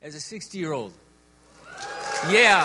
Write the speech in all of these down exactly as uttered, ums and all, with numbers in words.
as a sixty-year-old. Yeah.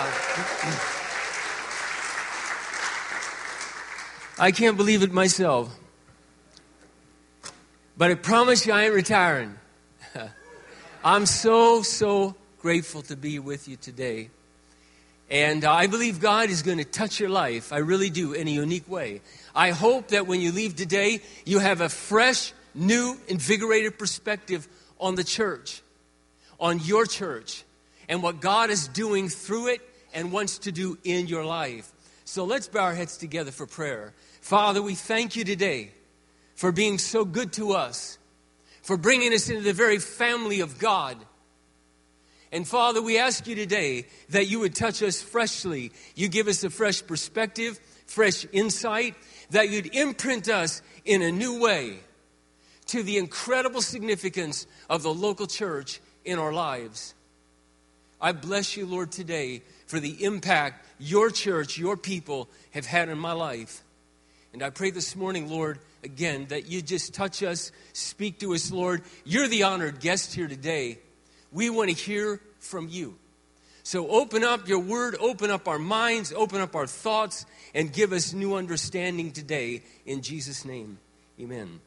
I can't believe it myself. But I promise you I ain't retiring. I'm so, so grateful to be with you today. And uh, I believe God is going to touch your life. I really do, in a unique way. I hope that when you leave today, you have a fresh, new, invigorated perspective on the church, on your church, and what God is doing through it and wants to do in your life. So let's bow our heads together for prayer. Father, we thank you today for being so good to us, for bringing us into the very family of God. And Father, we ask you today that you would touch us freshly. You give us a fresh perspective, fresh insight, that you'd imprint us in a new way to the incredible significance of the local church in our lives. I bless you, Lord, today for the impact your church, your people have had in my life. And I pray this morning, Lord, again, that you just touch us, speak to us, Lord. You're the honored guest here today. We want to hear from you. So open up your word, open up our minds, open up our thoughts, and give us new understanding today. In Jesus' name, amen.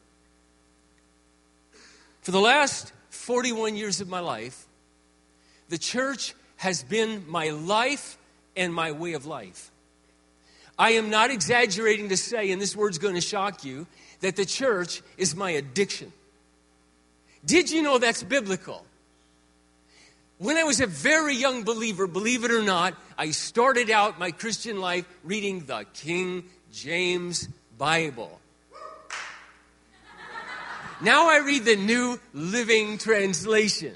For the last forty-one years of my life, the church has been my life and my way of life. I am not exaggerating to say, and this word's going to shock you, that the church is my addiction. Did you know that's biblical? When I was a very young believer, believe it or not, I started out my Christian life reading the King James Bible. Now I read the New Living Translation.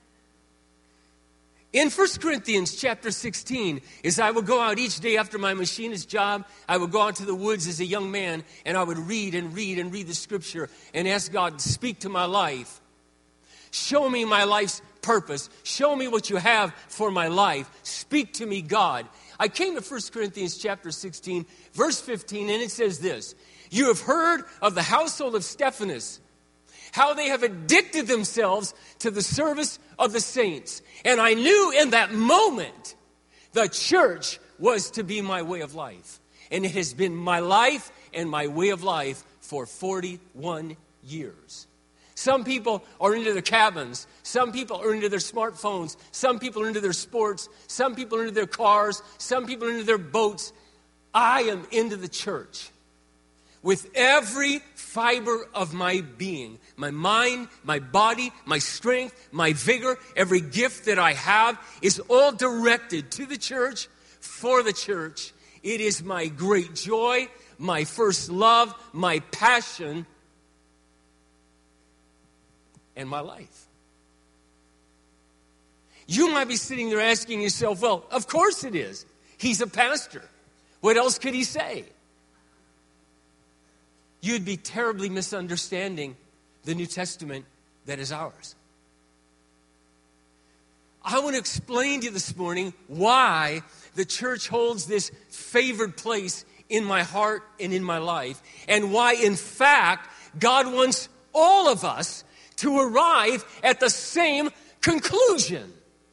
In First Corinthians chapter sixteen, as I would go out each day after my machinist job, I would go out to the woods as a young man, and I would read and read and read the scripture and ask God to speak to my life. Show me my life's purpose. Show me what you have for my life. Speak to me, God. I came to First Corinthians chapter sixteen, verse fifteen, and it says this: You have heard of the household of Stephanas, how they have addicted themselves to the service of the saints. And I knew in that moment the church was to be my way of life. And it has been my life and my way of life for forty-one years. Some people are into their cabins. Some people are into their smartphones. Some people are into their sports. Some people are into their cars. Some people are into their boats. I am into the church. With every fiber of my being, my mind, my body, my strength, my vigor, every gift that I have is all directed to the church, for the church. It is my great joy, my first love, my passion, and my life. You might be sitting there asking yourself, well, of course it is. He's a pastor. What else could he say? You'd be terribly misunderstanding the New Testament that is ours. I want to explain to you this morning why the church holds this favored place in my heart and in my life, and why, in fact, God wants all of us to arrive at the same conclusion.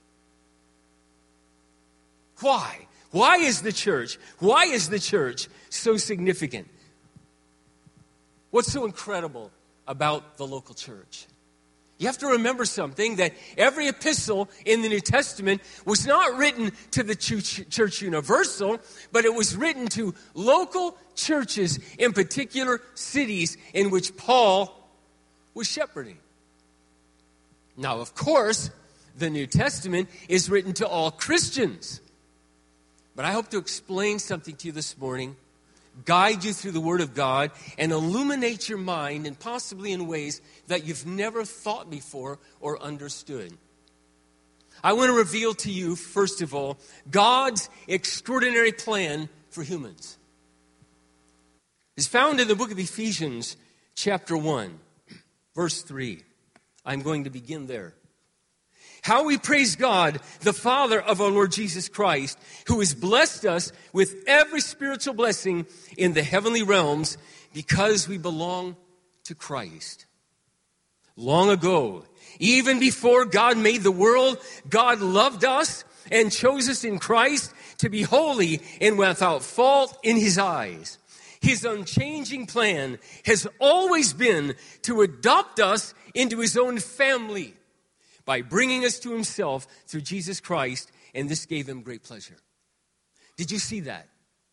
Why? Why is the church? Why is the church so significant? What's so incredible about the local church? You have to remember something, that every epistle in the New Testament was not written to the church universal, but it was written to local churches in particular cities in which Paul was shepherding. Now, of course, the New Testament is written to all Christians. But I hope to explain something to you this morning, guide you through the Word of God, and illuminate your mind, and possibly in ways that you've never thought before or understood. I want to reveal to you, first of all, God's extraordinary plan for humans. It's found in the book of Ephesians, chapter one, verse three. I'm going to begin there. How we praise God, the Father of our Lord Jesus Christ, who has blessed us with every spiritual blessing in the heavenly realms because we belong to Christ. long ago. Even before God made the world, God loved us and chose us in Christ to be holy and without fault in His eyes. His unchanging plan has always been to adopt us into His own family by bringing us to Himself through Jesus Christ, and this gave Him great pleasure. Did you see that?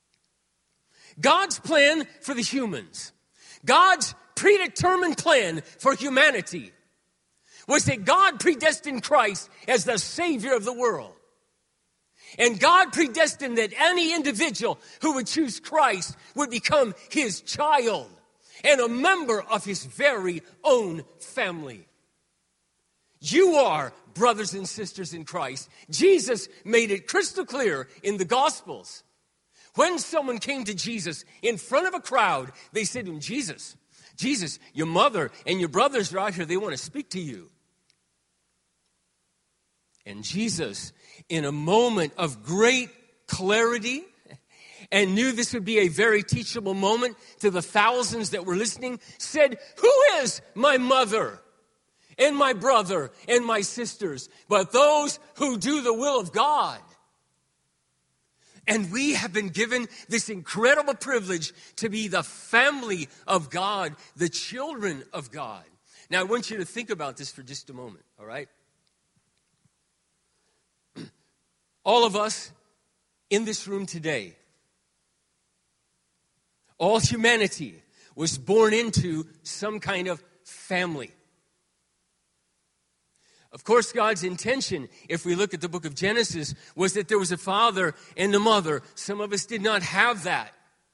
God's plan for the humans, God's predetermined plan for humanity was that God predestined Christ as the Savior of the world. And God predestined that any individual who would choose Christ would become His child and a member of His very own family. You are brothers and sisters in Christ. Jesus made it crystal clear in the Gospels. When someone came to Jesus in front of a crowd, they said to him, Jesus, Jesus, your mother and your brothers are out here. They want to speak to you. And Jesus, in a moment of great clarity, and knew this would be a very teachable moment to the thousands that were listening, said, who is my mother and my brother and my sisters but those who do the will of God? And we have been given this incredible privilege to be the family of God, the children of God. Now, I want you to think about this for just a moment, all right? All of us in this room today, all humanity was born into some kind of family. Of course, God's intention, if we look at the book of Genesis, was that there was a father and a mother. Some of us did not have that.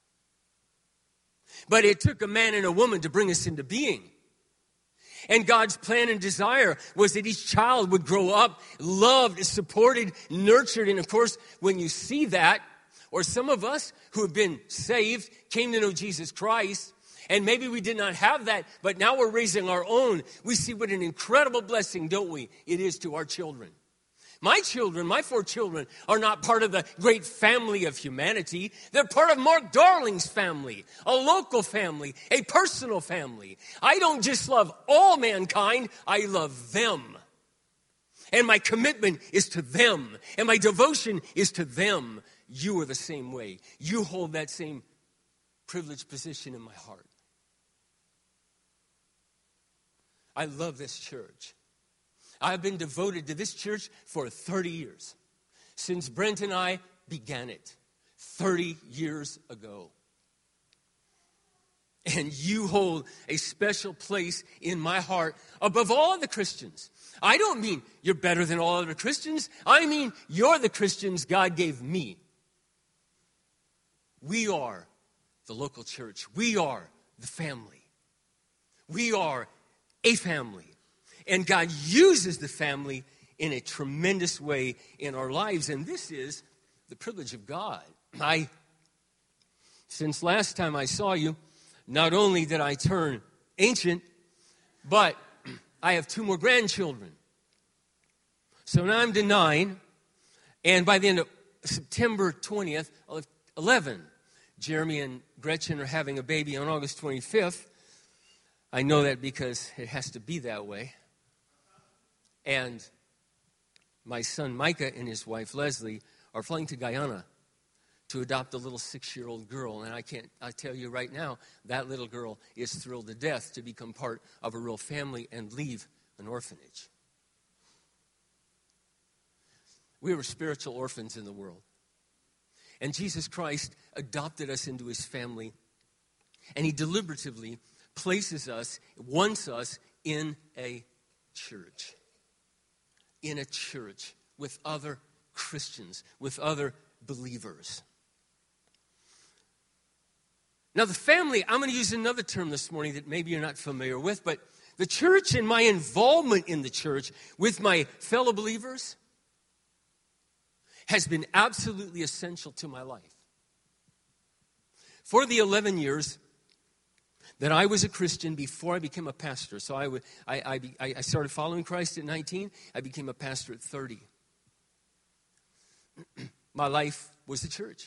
But it took a man and a woman to bring us into being. And God's plan and desire was that each child would grow up loved, supported, nurtured. And of course, when you see that, or some of us who have been saved, came to know Jesus Christ, and maybe we did not have that, but now we're raising our own, we see what an incredible blessing, don't we, it is to our children. My children, my four children, are not part of the great family of humanity. They're part of Mark Darling's family, a local family, a personal family. I don't just love all mankind, I love them. And my commitment is to them, and my devotion is to them. You are the same way. You hold that same privileged position in my heart. I love this church. I've been devoted to this church for thirty years, since Brent and I began it thirty years ago. And you hold a special place in my heart above all the Christians. I don't mean you're better than all other Christians. I mean you're the Christians God gave me. We are the local church. We are the family. We are a family. And God uses the family in a tremendous way in our lives. And this is the privilege of God. I, since last time I saw you, not only did I turn ancient, but I have two more grandchildren. So now I'm to nine. And by the end of September twentieth, I'll have eleven. Jeremy and Gretchen are having a baby on August twenty-fifth. I know that because it has to be that way. And my son Micah and his wife Leslie are flying to Guyana to adopt a little six-year-old girl. And I can't, I tell you right now, that little girl is thrilled to death to become part of a real family and leave an orphanage. We were spiritual orphans in the world. And Jesus Christ adopted us into his family. And he deliberatively places us, wants us in a church. In a church with other Christians, with other believers. Now the family, I'm going to use another term this morning that maybe you're not familiar with, but the church and my involvement in the church with my fellow believers has been absolutely essential to my life. For the eleven years that I was a Christian before I became a pastor. So I, would, I, I, I started following Christ at nineteen. I became a pastor at thirty. My life was the church.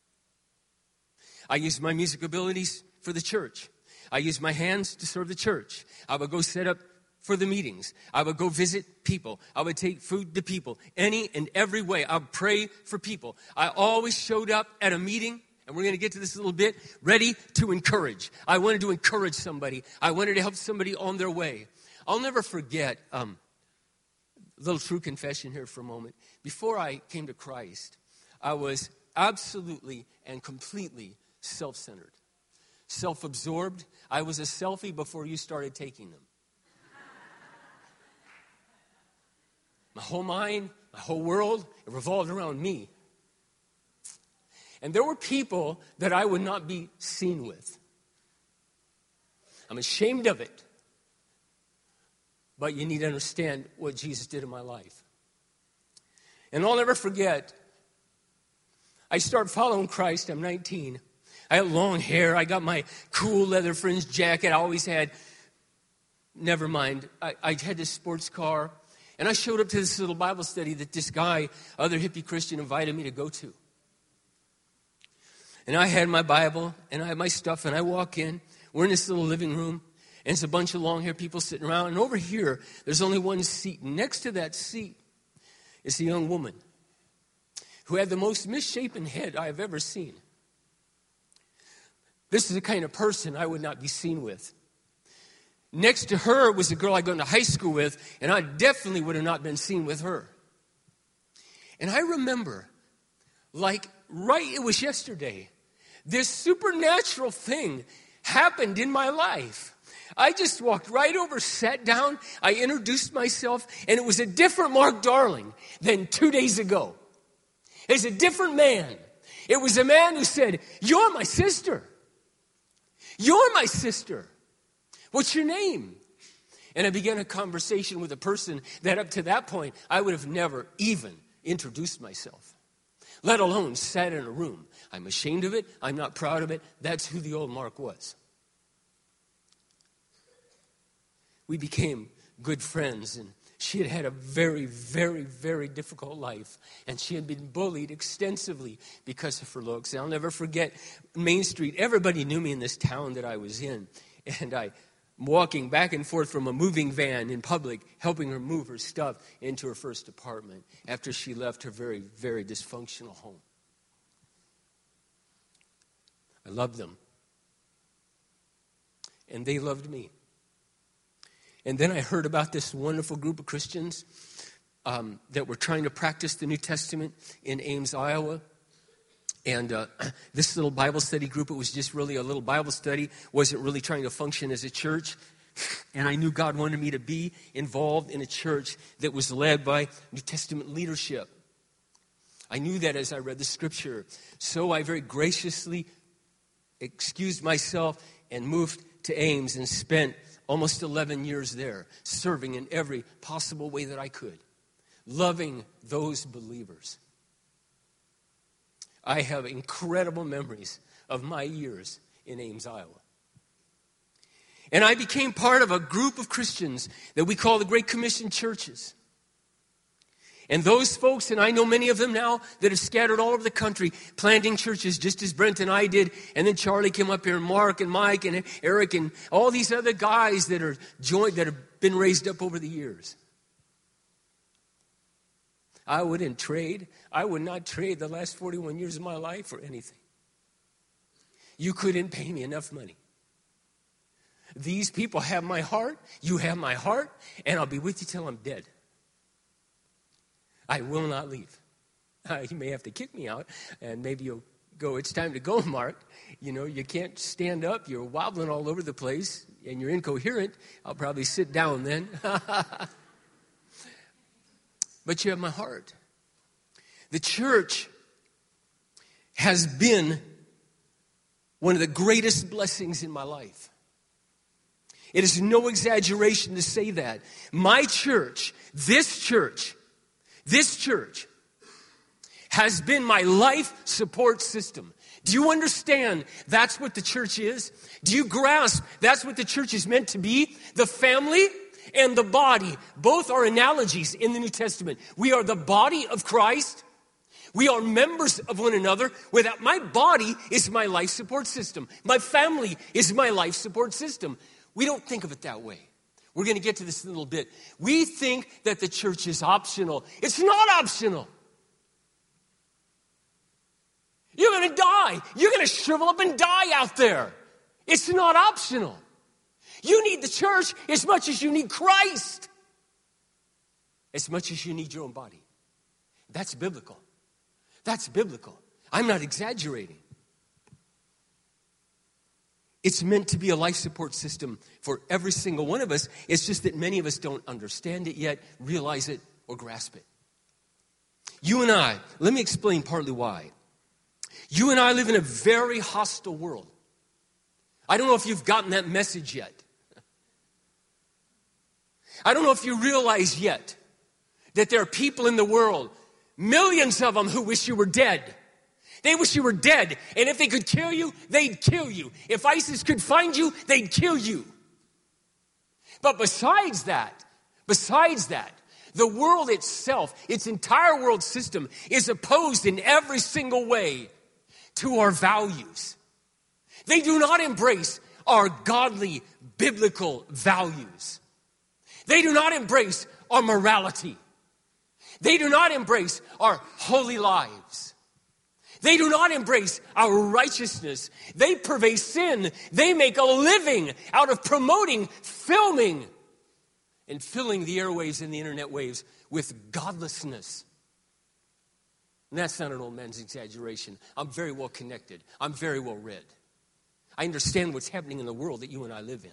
I used my music abilities for the church. I used my hands to serve the church. I would go set up for the meetings. I would go visit people. I would take food to people. Any and every way. I would pray for people. I always showed up at a meeting, and we're going to get to this a little bit, ready to encourage. I wanted to encourage somebody. I wanted to help somebody on their way. I'll never forget, um, a little true confession here for a moment. Before I came to Christ, I was absolutely and completely self-centered, self-absorbed. I was a selfie before you started taking them. My whole mind, my whole world, it revolved around me. And there were people that I would not be seen with. I'm ashamed of it. But you need to understand what Jesus did in my life. And I'll never forget, I started following Christ. I'm nineteen. I had long hair. I got my cool leather fringed jacket I always had. Never mind. I, I had this sports car. And I showed up to this little Bible study that this guy, other hippie Christian, invited me to go to. And I had my Bible, and I had my stuff, and I walk in. We're in this little living room, and it's a bunch of long-haired people sitting around. And over here, there's only one seat. And next to that seat is a young woman who had the most misshapen head I have ever seen. This is the kind of person I would not be seen with. Next to her was a girl I'd gone to high school with, and I definitely would have not been seen with her. And I remember, like right, it was yesterday, this supernatural thing happened in my life. I just walked right over, sat down, I introduced myself, and it was a different Mark Darling than two days ago. It's a different man. It was a man who said, "You're my sister. You're my sister. What's your name?" And I began a conversation with a person that up to that point, I would have never even introduced myself, let alone sat in a room. I'm ashamed of it. I'm not proud of it. That's who the old Mark was. We became good friends, and she had had a very, very, very difficult life, and she had been bullied extensively because of her looks. And I'll never forget Main Street. Everybody knew me in this town that I was in, and I walking back and forth from a moving van in public, helping her move her stuff into her first apartment after she left her very, very dysfunctional home. I loved them. And they loved me. And then I heard about this wonderful group of Christians um, that were trying to practice the New Testament in Ames, Iowa. And uh, this little Bible study group, it was just really a little Bible study, wasn't really trying to function as a church. And I knew God wanted me to be involved in a church that was led by New Testament leadership. I knew that as I read the scripture. So I very graciously excused myself and moved to Ames and spent almost eleven years there, serving in every possible way that I could, loving those believers. I have incredible memories of my years in Ames, Iowa. And I became part of a group of Christians that we call the Great Commission churches. And those folks, and I know many of them now that have scattered all over the country, planting churches just as Brent and I did. And then Charlie came up here, and Mark and Mike and Eric and all these other guys that are joined, that have been raised up over the years. I wouldn't trade. I would not trade the last forty-one years of my life for anything. You couldn't pay me enough money. These people have my heart. You have my heart. And I'll be with you till I'm dead. I will not leave. Uh, you may have to kick me out. And maybe you'll go, "It's time to go, Mark. You know, you can't stand up. You're wobbling all over the place. And you're incoherent. I'll probably sit down then." But you have my heart. The church has been one of the greatest blessings in my life. It is no exaggeration to say that. My church, this church, this church has been my life support system. Do you understand that's what the church is? Do you grasp that's what the church is meant to be? The family and the body, both are analogies in the New Testament. We are the body of Christ. We are members of one another. Without my body is my life support system. My family is my life support system. We don't think of it that way. We're going to get to this in a little bit. We think that the church is optional. It's not optional. You're going to die. You're going to shrivel up and die out there. It's not optional. You need the church as much as you need Christ. As much as you need your own body. That's biblical. That's biblical. I'm not exaggerating. It's meant to be a life support system for every single one of us. It's just that many of us don't understand it yet, realize it, or grasp it. You and I, let me explain partly why. You and I live in a very hostile world. I don't know if you've gotten that message yet. I don't know if you realize yet that there are people in the world, millions of them, who wish you were dead. They wish you were dead. And if they could kill you, they'd kill you. If ISIS could find you, they'd kill you. But besides that, besides that, the world itself, its entire world system, is opposed in every single way to our values. They do not embrace our godly, biblical values. They do not embrace our morality. They do not embrace our holy lives. They do not embrace our righteousness. They purvey sin. They make a living out of promoting, filming, and filling the airwaves and the internet waves with godlessness. And that's not an old man's exaggeration. I'm very well connected. I'm very well read. I understand what's happening in the world that you and I live in.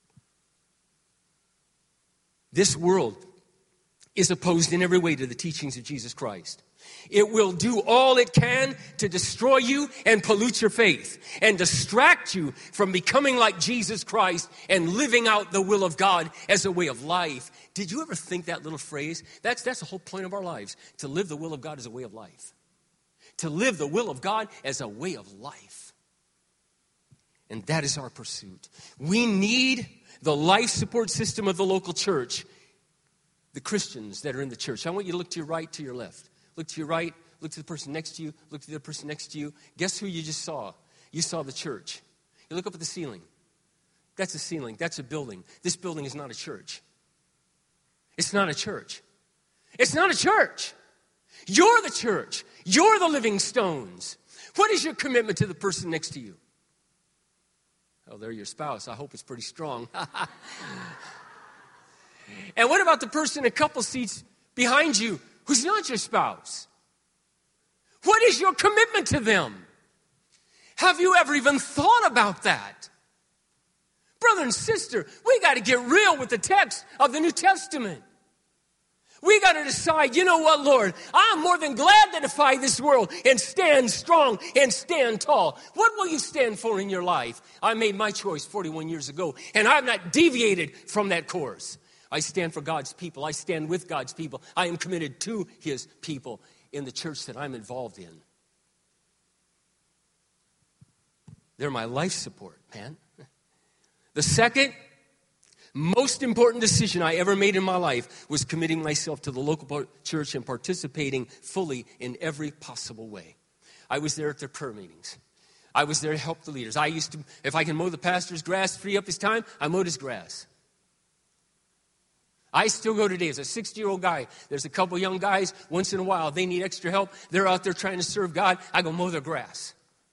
This world is opposed in every way to the teachings of Jesus Christ. It will do all it can to destroy you and pollute your faith and distract you from becoming like Jesus Christ and living out the will of God as a way of life. Did you ever think that little phrase? That's, that's the whole point of our lives, to live the will of God as a way of life. To live the will of God as a way of life. And that is our pursuit. We need the life support system of the local church, the Christians that are in the church. I want you to look to your right, to your left. Look to your right, look to the person next to you, look to the person next to you. Guess who you just saw? You saw the church. You look up at the ceiling. That's a ceiling. That's a building. This building is not a church. It's not a church. It's not a church. You're the church. You're the living stones. What is your commitment to the person next to you? Oh, they're your spouse. I hope it's pretty strong. And what about the person a couple seats behind you who's not your spouse? What is your commitment to them? Have you ever even thought about that? Brother and sister, we got to get real with the text of the New Testament. We got to decide, you know what, Lord? I'm more than glad to defy this world and stand strong and stand tall. What will you stand for in your life? I made my choice forty-one years ago, and I've not deviated from that course. I stand for God's people. I stand with God's people. I am committed to his people in the church that I'm involved in. They're my life support, man. The second most important decision I ever made in my life was committing myself to the local church and participating fully in every possible way. I was there at their prayer meetings. I was there to help the leaders. I used to, if I can mow the pastor's grass, free up his time, I mowed his grass. I still go today as a sixty-year-old guy. There's a couple young guys, once in a while, they need extra help. They're out there trying to serve God. I go mow their grass.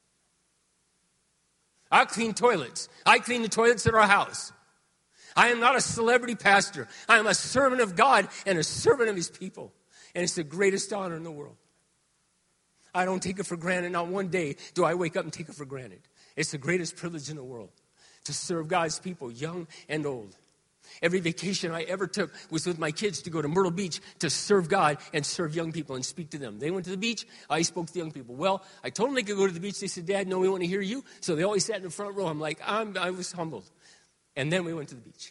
I clean toilets. I clean the toilets at our house. I am not a celebrity pastor. I am a servant of God and a servant of his people. And it's the greatest honor in the world. I don't take it for granted. Not one day do I wake up and take it for granted. It's the greatest privilege in the world to serve God's people, young and old. Every vacation I ever took was with my kids to go to Myrtle Beach to serve God and serve young people and speak to them. They went to the beach. I spoke to the young people. Well, I told them they could go to the beach. They said, Dad, no, we want to hear you. So they always sat in the front row. I'm like, I'm, I was humbled. And then we went to the beach.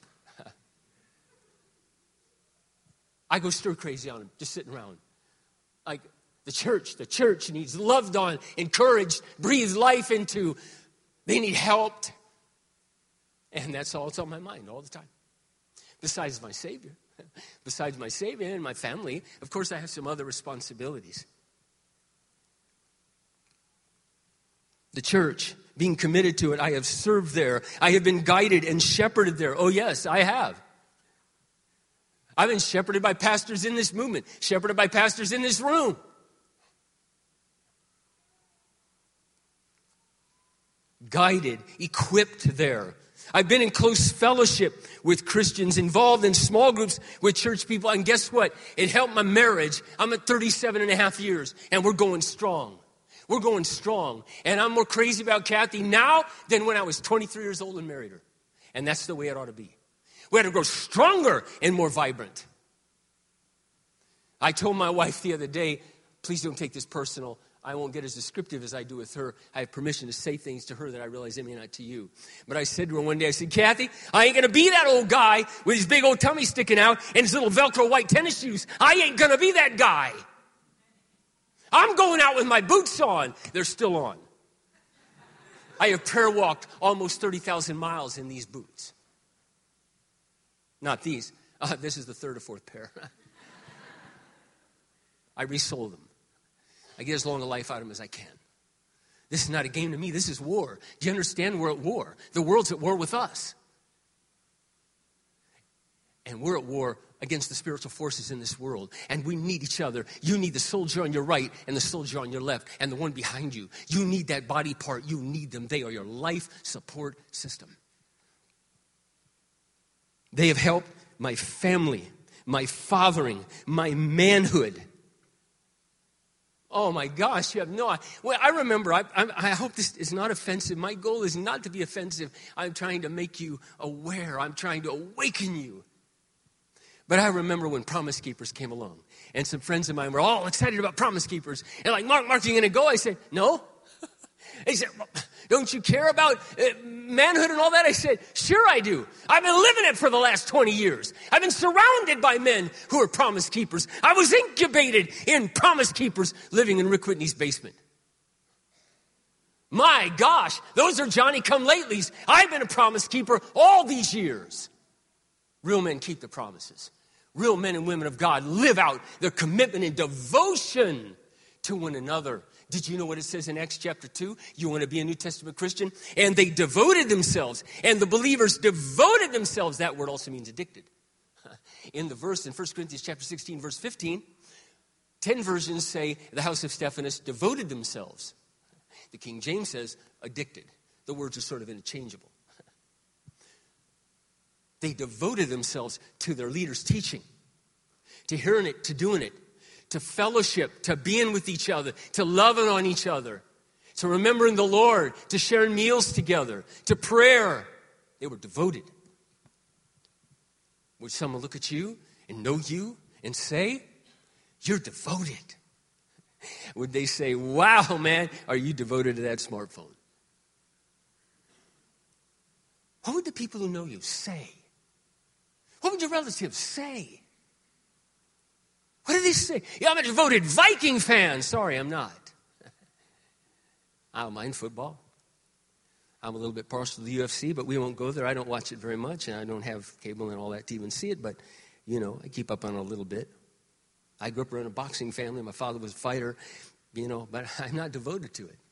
I go stir crazy on them, just sitting around. Like the church, the church needs loved on, encouraged, breathed life into. They need helped. And that's all that's on my mind all the time. Besides my Savior. Besides my Savior and my family, of course I have some other responsibilities. The church, being committed to it, I have served there. I have been guided and shepherded there. Oh yes, I have. I've been shepherded by pastors in this movement, shepherded by pastors in this room. Guided, equipped there. I've been in close fellowship with Christians, involved in small groups with church people, and guess what? It helped my marriage. I'm at thirty-seven and a half years, and we're going strong. We're going strong. And I'm more crazy about Kathy now than when I was twenty-three years old and married her. And that's the way it ought to be. We had to grow stronger and more vibrant. I told my wife the other day, please don't take this personal. I won't get as descriptive as I do with her. I have permission to say things to her that I realize they may not to you. But I said to her one day, I said, Kathy, I ain't going to be that old guy with his big old tummy sticking out and his little Velcro white tennis shoes. I ain't going to be that guy. I'm going out with my boots on. They're still on. I have prayer walked almost thirty thousand miles in these boots. Not these. Uh, this is the third or fourth pair. I resold them. I get as long a life out of them as I can. This is not a game to me. This is war. Do you understand? We're at war. The world's at war with us. And we're at war against the spiritual forces in this world. And we need each other. You need the soldier on your right and the soldier on your left and the one behind you. You need that body part. You need them. They are your life support system. They have helped my family, my fathering, my manhood. Oh my gosh, you have no idea. Well, I remember, I, I, I hope this is not offensive. My goal is not to be offensive. I'm trying to make you aware. I'm trying to awaken you. But I remember when Promise Keepers came along. And some friends of mine were all excited about Promise Keepers. And like, Mark, Mark, are you going to go? I said, no. He said, don't you care about uh, manhood and all that? I said, sure I do. I've been living it for the last twenty years. I've been surrounded by men who are Promise Keepers. I was incubated in Promise Keepers living in Rick Whitney's basement. My gosh, those are Johnny-come-latelys. I've been a Promise Keeper all these years. Real men keep the promises. Real men and women of God live out their commitment and devotion to one another. Did you know what it says in Acts chapter two? You want to be a New Testament Christian? And they devoted themselves. And the believers devoted themselves. That word also means addicted. In the verse in First Corinthians chapter sixteen, verse fifteen, ten versions say the house of Stephanas devoted themselves. The King James says addicted. The words are sort of interchangeable. They devoted themselves to their leaders' teaching, to hearing it, to doing it, to fellowship, to being with each other, to loving on each other, to remembering the Lord, to sharing meals together, to prayer. They were devoted. Would someone look at you and know you and say, you're devoted? Would they say, wow, man, are you devoted to that smartphone? What would the people who know you say? What would your relatives say? What do they say? Yeah, I'm a devoted Viking fan. Sorry, I'm not. I don't mind football. I'm a little bit partial to the U F C, but we won't go there. I don't watch it very much, and I don't have cable and all that to even see it, but, you know, I keep up on it a little bit. I grew up around a boxing family. My father was a fighter, you know, but I'm not devoted to it.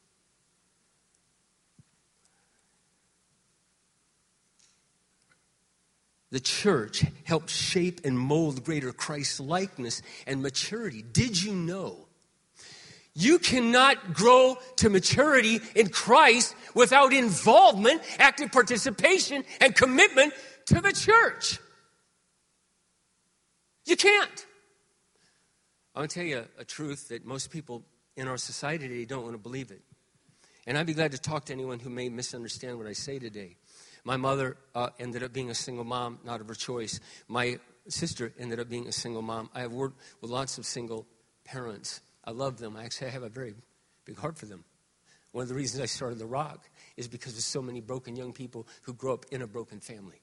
The church helped shape and mold greater Christ-likeness and maturity. Did you know? You cannot grow to maturity in Christ without involvement, active participation, and commitment to the church. You can't. I'm going to tell you a truth that most people in our society today don't want to believe it. And I'd be glad to talk to anyone who may misunderstand what I say today. My mother uh, ended up being a single mom, not of her choice. My sister ended up being a single mom. I have worked with lots of single parents. I love them. I actually have a very big heart for them. One of the reasons I started The Rock is because of so many broken young people who grow up in a broken family.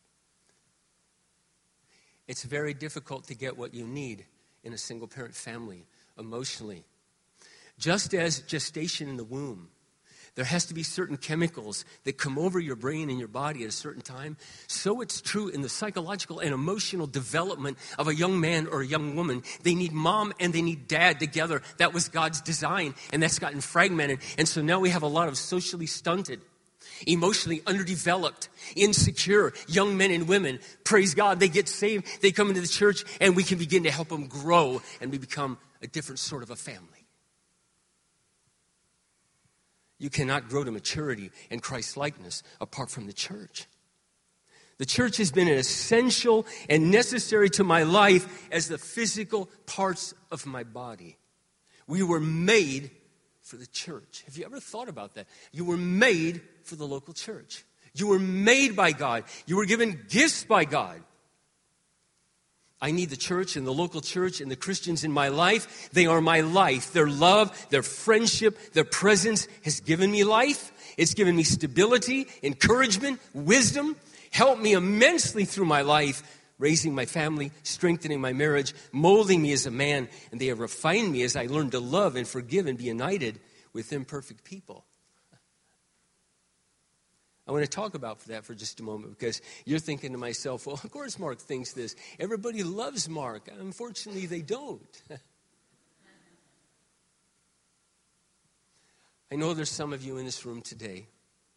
It's very difficult to get what you need in a single-parent family emotionally. Just as gestation in the womb, there has to be certain chemicals that come over your brain and your body at a certain time. So it's true in the psychological and emotional development of a young man or a young woman. They need mom and they need dad together. That was God's design, and that's gotten fragmented. And so now we have a lot of socially stunted, Emotionally underdeveloped, insecure young men and women, praise God, they get saved, they come into the church, and we can begin to help them grow, and we become a different sort of a family. You cannot grow to maturity and Christ-likeness apart from the church. The church has been an essential and necessary to my life as the physical parts of my body. We were made for the church. Have you ever thought about that? You were made for the local church. You were made by God. You were given gifts by God. I need the church and the local church and the Christians in my life. They are my life. Their love, their friendship, their presence has given me life. It's given me stability, encouragement, wisdom, helped me immensely through my life, raising my family, strengthening my marriage, molding me as a man, and they have refined me as I learned to love and forgive and be united with imperfect people. I want to talk about that for just a moment because you're thinking to myself, well, of course Mark thinks this. Everybody loves Mark. Unfortunately, they don't. I know there's some of you in this room today,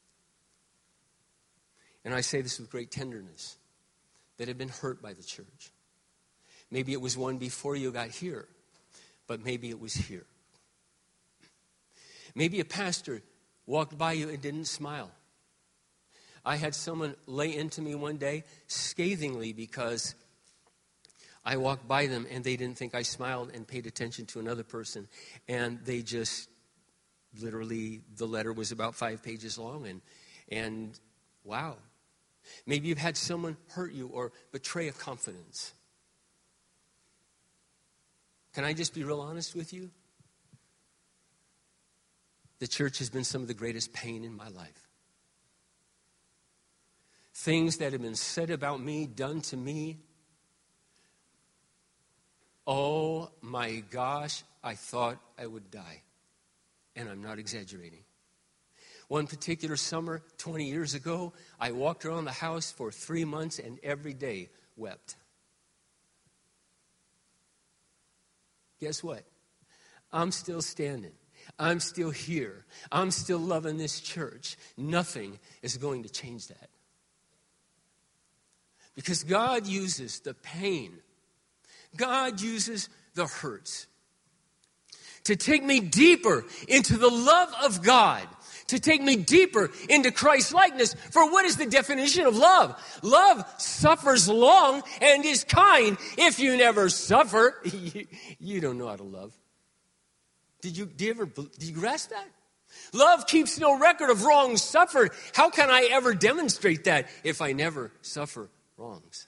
and I say this with great tenderness, that have been hurt by the church. Maybe it was one before you got here, but maybe it was here. Maybe a pastor walked by you and didn't smile. I had someone lay into me one day scathingly because I walked by them and they didn't think I smiled and paid attention to another person. And they just, literally, the letter was about five pages long. And, and wow. Maybe you've had someone hurt you or betray a confidence. Can I just be real honest with you? The church has been some of the greatest pain in my life. Things that have been said about me, done to me. Oh my gosh, I thought I would die. And I'm not exaggerating. One particular summer, twenty years ago, I walked around the house for three months and every day wept. Guess what? I'm still standing. I'm still here. I'm still loving this church. Nothing is going to change that. Because God uses the pain, God uses the hurts to take me deeper into the love of God, to take me deeper into Christ's likeness. For what is the definition of love? Love suffers long and is kind. If you never suffer, you, you don't know how to love. Did you, did you ever, did you grasp that? Love keeps no record of wrongs suffered. How can I ever demonstrate that if I never suffer wrongs?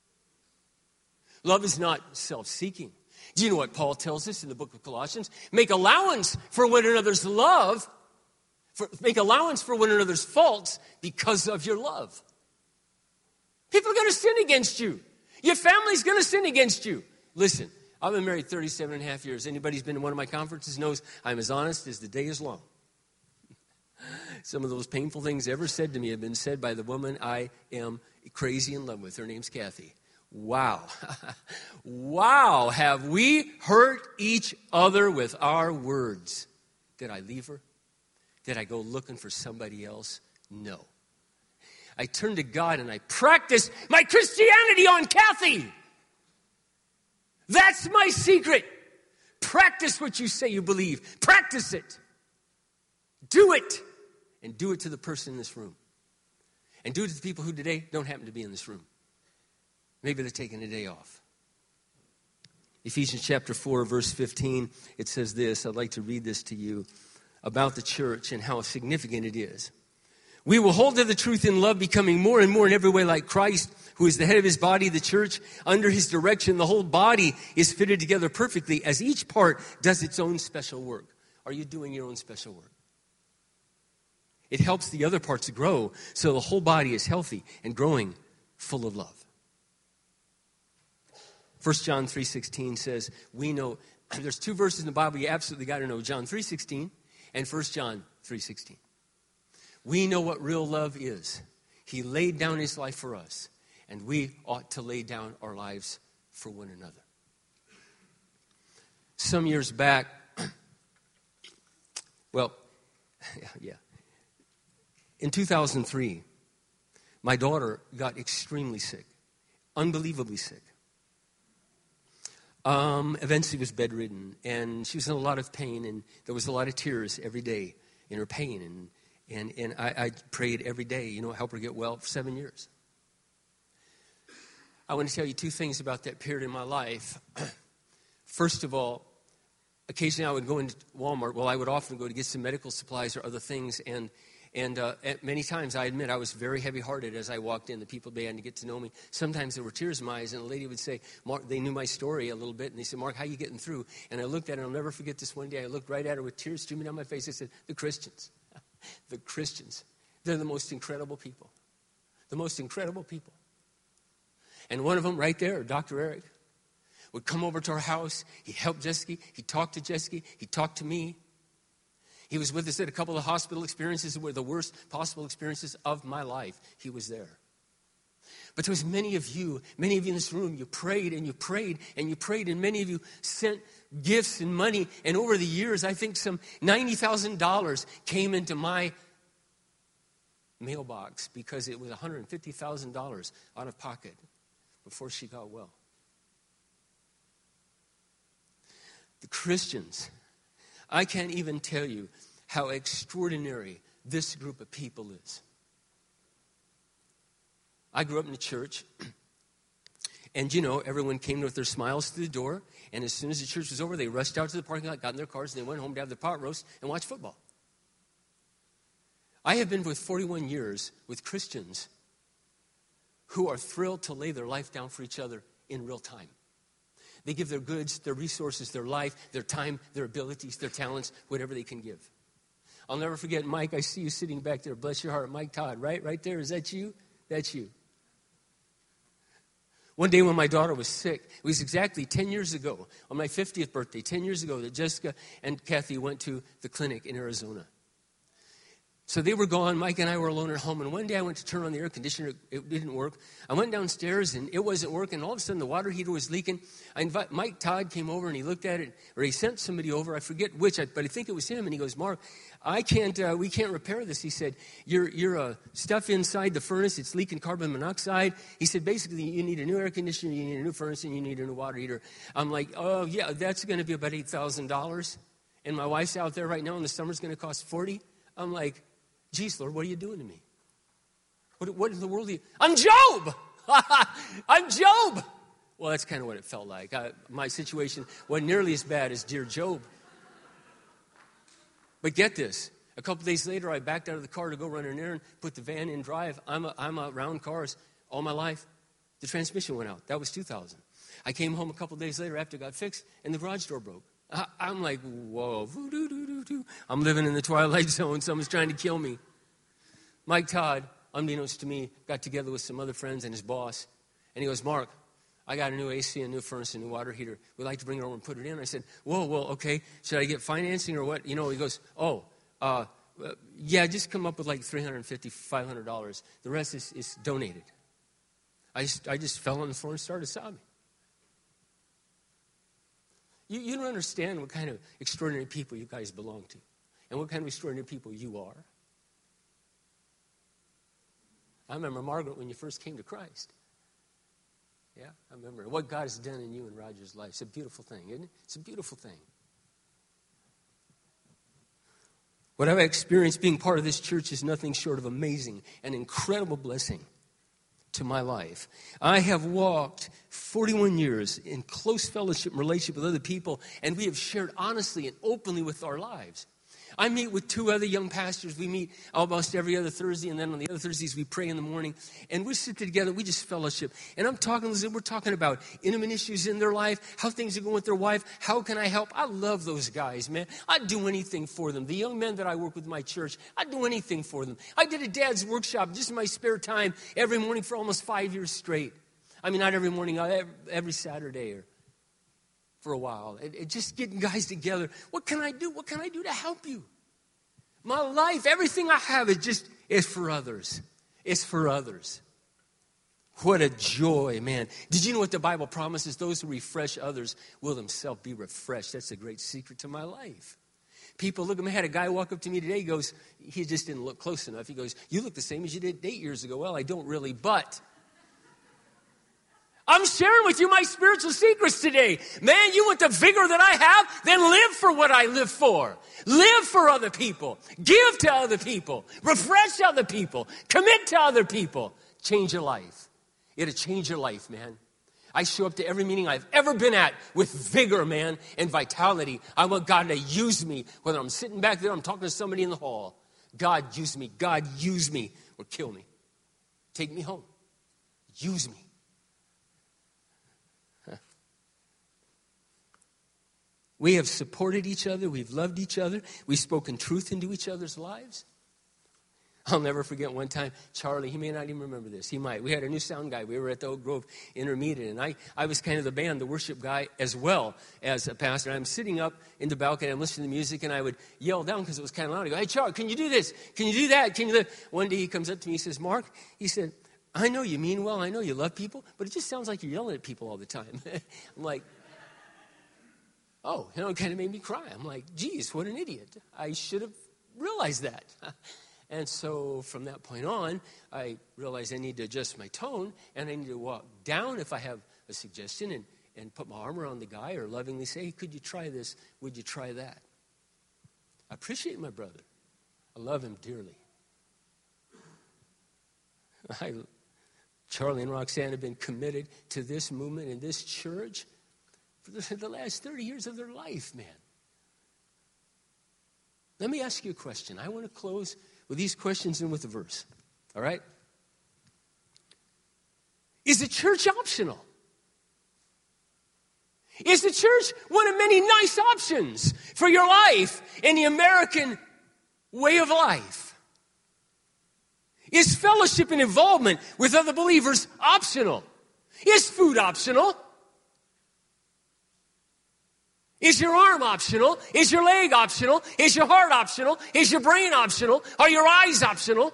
Love is not self-seeking. Do you know what Paul tells us in the book of Colossians? Make allowance for one another's love. For, make allowance for one another's faults because of your love. People are going to sin against you. Your family's going to sin against you. Listen, I've been married thirty-seven and a half years. Anybody who's been to one of my conferences knows I'm as honest as the day is long. Some of those painful things ever said to me have been said by the woman I am crazy in love with. Her name's Kathy. Wow. Wow. Have we hurt each other with our words? Did I leave her? Did I go looking for somebody else? No. I turned to God and I practiced my Christianity on Kathy. That's my secret. Practice what you say you believe. Practice it. Do it. And do it to the person in this room. And do it to the people who today don't happen to be in this room. Maybe they're taking a day off. Ephesians chapter four, verse fifteen, it says this. I'd like to read this to you about the church and how significant it is. We will hold to the truth in love, becoming more and more in every way like Christ, who is the head of his body, the church. Under his direction, the whole body is fitted together perfectly as each part does its own special work. Are you doing your own special work? It helps the other parts to grow so the whole body is healthy and growing full of love. First John three sixteen says, we know, there's two verses in the Bible you absolutely got to know, John three sixteen and First John three sixteen. We know what real love is. He laid down his life for us, and we ought to lay down our lives for one another. Some years back, well, yeah, In two thousand three, my daughter got extremely sick, unbelievably sick. Um, eventually was bedridden, and she was in a lot of pain, and there was a lot of tears every day in her pain. And and, and I, I prayed every day, you know, help her get well for seven years. I want to tell you two things about that period in my life. First of all, occasionally I would go into Walmart. Well, I would often go to get some medical supplies or other things, and And uh, many times, I admit, I was very heavy-hearted as I walked in. The people began to get to know me. Sometimes there were tears in my eyes, and a lady would say, Mark, they knew my story a little bit, and they said, Mark, how are you getting through? And I looked at her, and I'll never forget this one day. I looked right at her with tears streaming down my face. I said, the Christians. The Christians. They're the most incredible people. The most incredible people. And one of them right there, Doctor Eric, would come over to our house. He helped Jessica. He talked to Jessica. He talked to me. He was with us at a couple of hospital experiences that were the worst possible experiences of my life. He was there. But there was many of you, many of you in this room, you prayed and you prayed and you prayed, and many of you sent gifts and money. And over the years, I think some ninety thousand dollars came into my mailbox because it was one hundred fifty thousand dollars out of pocket before she got well. The Christians, I can't even tell you how extraordinary this group of people is. I grew up in the church, and you know, everyone came with their smiles through the door, and as soon as the church was over, they rushed out to the parking lot, got in their cars, and they went home to have their pot roast and watch football. I have been with forty-one years with Christians who are thrilled to lay their life down for each other in real time. They give their goods, their resources, their life, their time, their abilities, their talents, whatever they can give. I'll never forget, Mike, I see you sitting back there. Bless your heart, Mike Todd, right? Right there. Is that you? That's you. One day when my daughter was sick, it was exactly ten years ago, on my fiftieth birthday, ten years ago, that Jessica and Kathy went to the clinic in Arizona. So they were gone. Mike and I were alone at home. And one day I went to turn on the air conditioner. It didn't work. I went downstairs and it wasn't working. All of a sudden the water heater was leaking. I invite, Mike Todd came over and he looked at it, or he sent somebody over. I forget which, but I think it was him. And he goes, Mark, I can't. Uh, we can't repair this. He said, your your uh, stuff inside the furnace, it's leaking carbon monoxide. He said, basically, you need a new air conditioner, you need a new furnace, and you need a new water heater. I'm like, oh yeah, that's going to be about eight thousand dollars. And my wife's out there right now, and the summer's going to cost forty. I'm like, geez, Lord, what are you doing to me? What, what in the world are you? I'm Job! I'm Job! Well, that's kind of what it felt like. I, my situation wasn't nearly as bad as dear Job. But get this. A couple days later, I backed out of the car to go run an errand, put the van in drive. I'm, a, I'm around cars all my life. The transmission went out. That was two thousand. I came home a couple days later after it got fixed, and the garage door broke. I'm like, whoa, I'm living in the twilight zone. Someone's trying to kill me. Mike Todd, unbeknownst to me, got together with some other friends and his boss. And he goes, Mark, I got a new A C, a new furnace, a new water heater. We'd like to bring it over and put it in. I said, whoa, well, okay. Should I get financing or what? You know, he goes, oh, uh, yeah, just come up with like three hundred fifty dollars, five hundred dollars. The rest is, is donated. I just, I just fell on the floor and started sobbing. You, you don't understand what kind of extraordinary people you guys belong to and what kind of extraordinary people you are. I remember, Margaret, when you first came to Christ. Yeah, I remember what God has done in you and Roger's life. It's a beautiful thing, isn't it? It's a beautiful thing. What I've experienced being part of this church is nothing short of amazing and incredible blessing to my life. I have walked forty-one years in close fellowship and relationship with other people, and we have shared honestly and openly with our lives. I meet with two other young pastors. We meet almost every other Thursday, and then on the other Thursdays we pray in the morning. And we sit together, we just fellowship. And I'm talking, we're talking about intimate issues in their life, how things are going with their wife, how can I help? I love those guys, man. I'd do anything for them. The young men that I work with in my church, I'd do anything for them. I did a dad's workshop just in my spare time every morning for almost five years straight. I mean, not every morning, every, every Saturday or for a while. It, it just getting guys together. What can I do? What can I do to help you? My life, everything I have is just, is for others. It's for others. What a joy, man. Did you know what the Bible promises? Those who refresh others will themselves be refreshed. That's a great secret to my life. People look at me. I had a guy walk up to me today. He goes, he just didn't look close enough. He goes, you look the same as you did eight years ago. Well, I don't really, but I'm sharing with you my spiritual secrets today. Man, you want the vigor that I have? Then live for what I live for. Live for other people. Give to other people. Refresh other people. Commit to other people. Change your life. It'll change your life, man. I show up to every meeting I've ever been at with vigor, man, and vitality. I want God to use me, whether I'm sitting back there, I'm talking to somebody in the hall. God, use me. God, use me or kill me. Take me home. Use me. Huh. We have supported each other. We've loved each other. We've spoken truth into each other's lives. I'll never forget one time, Charlie, he may not even remember this. He might. We had a new sound guy. We were at the Oak Grove Intermediate, and I, I was kind of the band, the worship guy, as well as a pastor. And I'm sitting up in the balcony, I'm listening to music, and I would yell down because it was kind of loud. I go, hey, Charlie, can you do this? Can you do that? Can you do that? One day he comes up to me, he says, Mark, he said, I know you mean well, I know you love people, but it just sounds like you're yelling at people all the time. I'm like, oh, you know, it kind of made me cry. I'm like, geez, what an idiot. I should have realized that. And so from that point on, I realized I need to adjust my tone, and I need to walk down if I have a suggestion and, and put my arm around the guy or lovingly say, hey, could you try this? Would you try that? I appreciate my brother. I love him dearly. I, Charlie and Roxanne have been committed to this movement and this church for the, the last thirty years of their life, man. Let me ask you a question. I want to close with these questions and with a verse. All right? Is the church optional? Is the church one of many nice options for your life in the American way of life? Is fellowship and involvement with other believers optional? Is food optional? Is your arm optional? Is your leg optional? Is your heart optional? Is your brain optional? Are your eyes optional?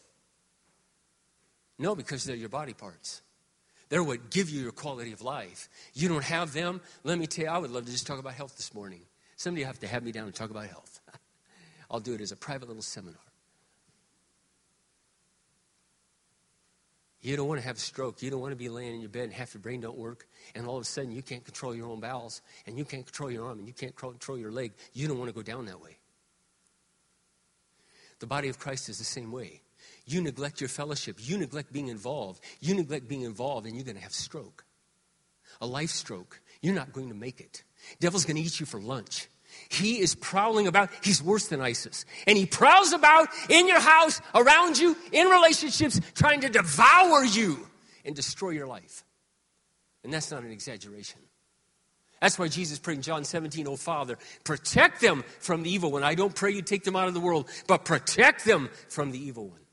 No, because they're your body parts. They're what give you your quality of life. You don't have them. Let me tell you, I would love to just talk about health this morning. Somebody have to have me down and talk about health. I'll do it as a private little seminar. You don't want to have a stroke. You don't want to be laying in your bed and half your brain don't work, and all of a sudden you can't control your own bowels, and you can't control your arm, and you can't control your leg. You don't want to go down that way. The body of Christ is the same way. You neglect your fellowship. You neglect being involved. You neglect being involved, and you're going to have stroke. A life stroke. You're not going to make it. Devil's going to eat you for lunch. He is prowling about. He's worse than ISIS. And he prowls about in your house, around you, in relationships, trying to devour you and destroy your life. And that's not an exaggeration. That's why Jesus prayed in John seventeen, oh Father, protect them from the evil one. I don't pray you take them out of the world, but protect them from the evil one.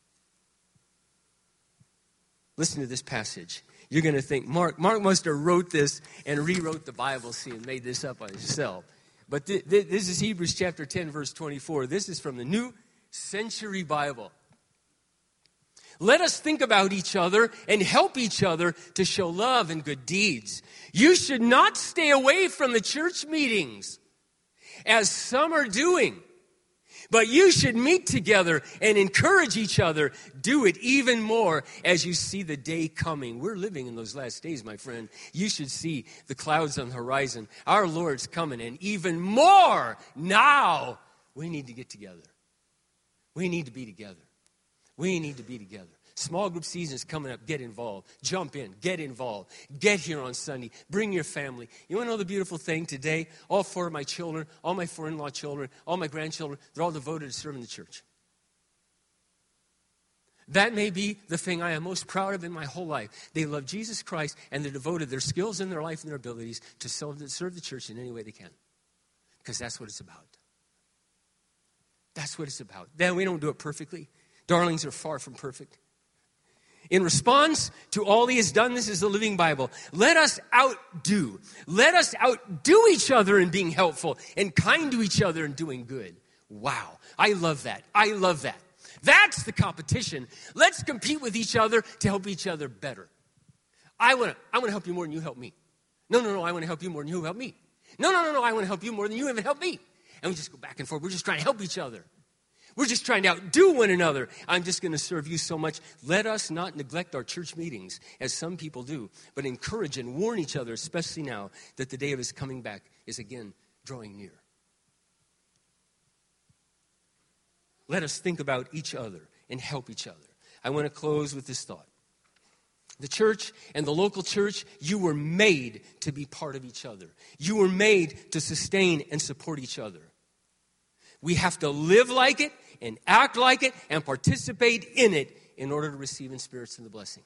Listen to this passage. You're going to think, Mark, Mark must have wrote this and rewrote the Bible, see, and made this up on himself. But th- th- this is Hebrews chapter ten, verse twenty-four. This is from the New Century Bible. Let us think about each other and help each other to show love and good deeds. You should not stay away from the church meetings, as some are doing. But you should meet together and encourage each other. Do it even more as you see the day coming. We're living in those last days, my friend. You should see the clouds on the horizon. Our Lord's coming, and even more now, we need to get together. We need to be together. We need to be together. Small group season is coming up. Get involved. Jump in. Get involved. Get here on Sunday. Bring your family. You want to know the beautiful thing today? All four of my children, all my four-in-law children, all my grandchildren, they're all devoted to serving the church. That may be the thing I am most proud of in my whole life. They love Jesus Christ, and they're devoted their skills and their life and their abilities to serve the church in any way they can. Because that's what it's about. That's what it's about. Then we don't do it perfectly. Darlings are far from perfect. In response to all he has done, this is the Living Bible. Let us outdo. Let us outdo each other in being helpful and kind to each other and doing good. Wow. I love that. I love that. That's the competition. Let's compete with each other to help each other better. I want to I want to help you more than you help me. No, no, no. I want to help you more than you help me. No, no, no, no. I want to help you more than you even help me. And we just go back and forth. We're just trying to help each other. We're just trying to outdo one another. I'm just going to serve you so much. Let us not neglect our church meetings, as some people do, but encourage and warn each other, especially now that the day of his coming back is again drawing near. Let us think about each other and help each other. I want to close with this thought. The church and the local church, you were made to be part of each other. You were made to sustain and support each other. We have to live like it and act like it and participate in it in order to receive and experience the blessing.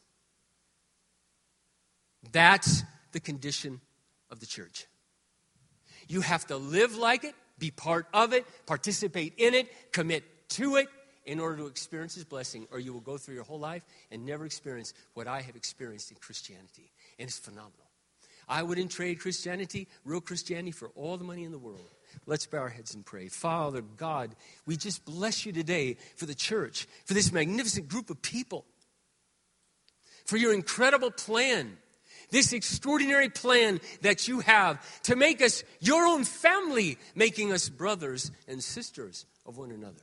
That's the condition of the church. You have to live like it, be part of it, participate in it, commit to it in order to experience his blessing, or you will go through your whole life and never experience what I have experienced in Christianity. And it's phenomenal. I wouldn't trade Christianity, real Christianity, for all the money in the world. Let's bow our heads and pray. Father God, we just bless you today for the church, for this magnificent group of people, for your incredible plan, this extraordinary plan that you have to make us your own family, making us brothers and sisters of one another.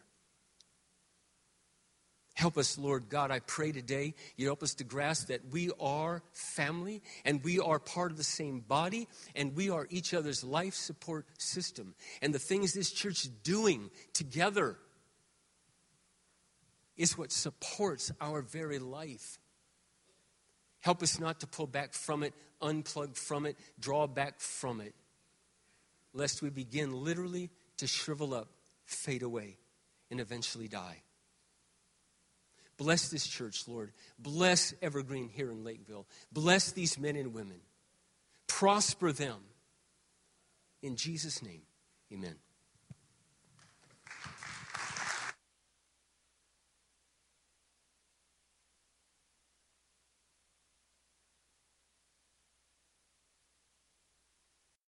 Help us, Lord God, I pray today, you help us to grasp that we are family and we are part of the same body and we are each other's life support system. And the things this church is doing together is what supports our very life. Help us not to pull back from it, unplug from it, draw back from it, lest we begin literally to shrivel up, fade away, and eventually die. Bless this church, Lord. Bless Evergreen here in Lakeville. Bless these men and women. Prosper them. In Jesus' name, amen.